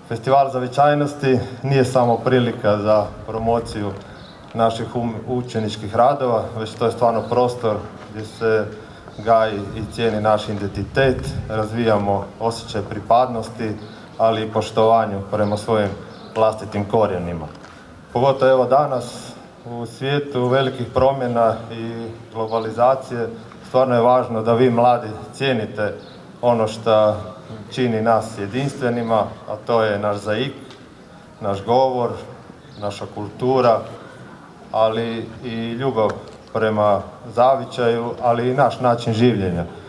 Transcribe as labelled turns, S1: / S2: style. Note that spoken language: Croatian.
S1: Festival zavičajnosti nije samo prilika za promociju naših učeničkih radova, već to je stvarno prostor gdje se gaji i cijeni naš identitet, razvijamo osjećaj pripadnosti, ali i poštovanju prema svojim vlastitim korijenima. Pogotovo evo danas u svijetu velikih promjena i globalizacije stvarno je važno da vi mladi cijenite ono što čini nas jedinstvenima, a to je naš zaik, naš govor, naša kultura, ali i ljubav prema zavičaju, ali i naš način življenja.